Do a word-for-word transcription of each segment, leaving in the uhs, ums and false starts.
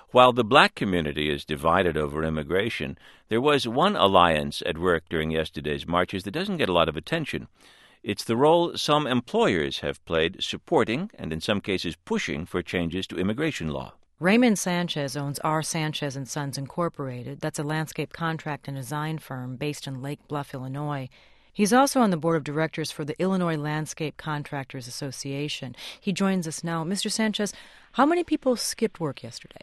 While the black community is divided over immigration, there was one alliance at work during yesterday's marches that doesn't get a lot of attention. It's the role some employers have played supporting and in some cases pushing for changes to immigration law. Raymond Sanchez owns R. Sanchez and Sons Incorporated. That's a landscape contract and design firm based in Lake Bluff, Illinois. He's also on the board of directors for the Illinois Landscape Contractors Association. He joins us now. Mister Sanchez, how many people skipped work yesterday?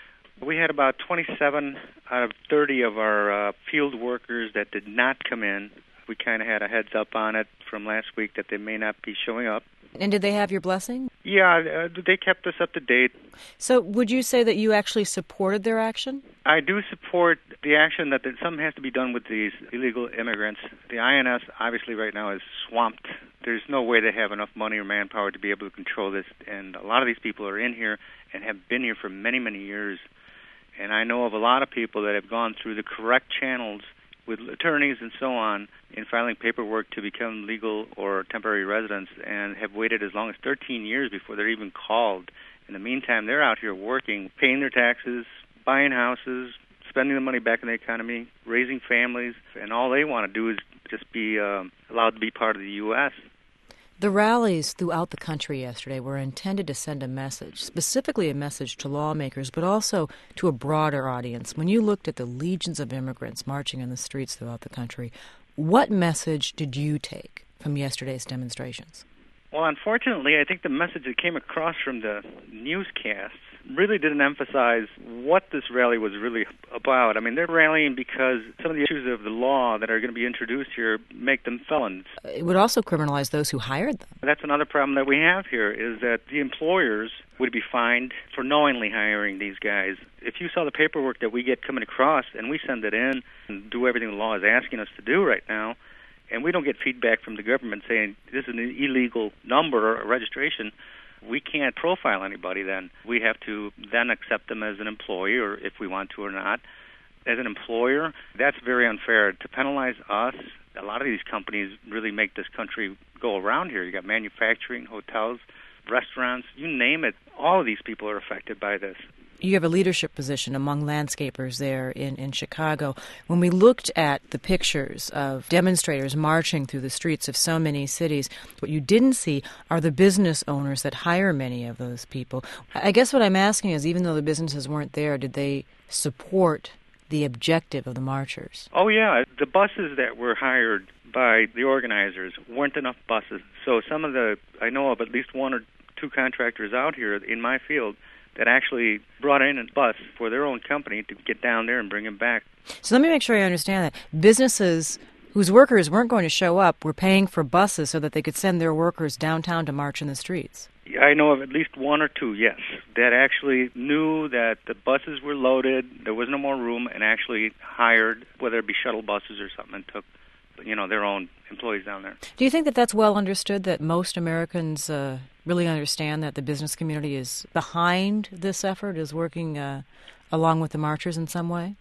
We had about twenty-seven out of thirty of our uh, field workers that did not come in. We kind of had a heads up on it from last week that they may not be showing up. And did they have your blessing? Yeah, uh, they kept us up to date. So would you say that you actually supported their action? I do support the action that something has to be done with these illegal immigrants. The I N S obviously right now is swamped. There's no way they have enough money or manpower to be able to control this. And a lot of these people are in here and have been here for many, many years. And I know of a lot of people that have gone through the correct channels with attorneys and so on in filing paperwork to become legal or temporary residents and have waited as long as thirteen years before they're even called. In the meantime, they're out here working, paying their taxes, buying houses, spending the money back in the economy, raising families, and all they want to do is just be um, allowed to be part of the U S The rallies throughout the country yesterday were intended to send a message, specifically a message to lawmakers, but also to a broader audience. When you looked at the legions of immigrants marching in the streets throughout the country, what message did you take from yesterday's demonstrations? Well, unfortunately, I think the message that came across from the newscasts really didn't emphasize what this rally was really about. I mean, they're rallying because some of the issues of the law that are going to be introduced here make them felons. It would also criminalize those who hired them. That's another problem that we have here, is that the employers would be fined for knowingly hiring these guys. If you saw the paperwork that we get coming across and we send it in and do everything the law is asking us to do right now, and we don't get feedback from the government saying this is an illegal number or registration, we can't profile anybody then. We have to then accept them as an employee, or if we want to or not. As an employer, that's very unfair. To penalize us, a lot of these companies really make this country go around here. You got manufacturing, hotels, restaurants, you name it. All of these people are affected by this. You have a leadership position among landscapers there in, in Chicago. When we looked at the pictures of demonstrators marching through the streets of so many cities, what you didn't see are the business owners that hire many of those people. I guess what I'm asking is, even though the businesses weren't there, did they support the objective of the marchers? Oh, yeah. The buses that were hired by the organizers weren't enough buses. So some of the, I know of at least one or two contractors out here in my field that actually brought in a bus for their own company to get down there and bring them back. So let me make sure I understand that. Businesses whose workers weren't going to show up were paying for buses so that they could send their workers downtown to march in the streets. I know of at least one or two, yes, that actually knew that the buses were loaded, there was no more room, and actually hired, whether it be shuttle buses or something, and took, you know, their own employees down there. Do you think that that's well understood, that most Americans uh, really understand that the business community is behind this effort, is working uh, along with the marchers in some way?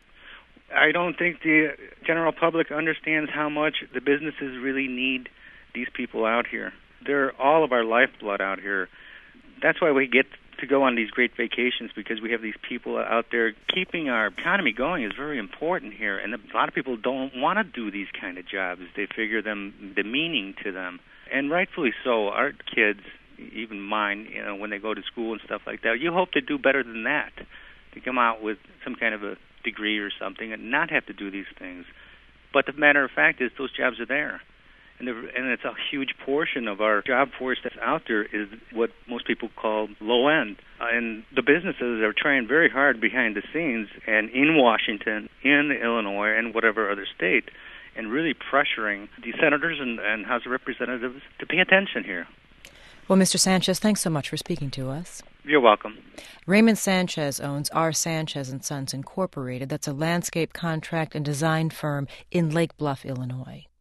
I don't think the general public understands how much the businesses really need these people out here. They're all of our lifeblood out here. That's why we get to go on these great vacations, because we have these people out there. Keeping our economy going is very important here, and a lot of people don't want to do these kind of jobs. They figure them demeaning to them, and rightfully so. Our kids, even mine, you know, when they go to school and stuff like that, you hope they do better than that, to come out with some kind of a degree or something and not have to do these things. But the matter of fact is, those jobs are there. And, the, and it's a huge portion of our job force that's out there is what most people call low end. Uh, and the businesses are trying very hard behind the scenes and in Washington, in Illinois, and whatever other state, and really pressuring the senators and, and House of Representatives to pay attention here. Well, Mister Sanchez, thanks so much for speaking to us. You're welcome. Raymond Sanchez owns R. Sanchez and Sons Incorporated. That's a landscape contract and design firm in Lake Bluff, Illinois.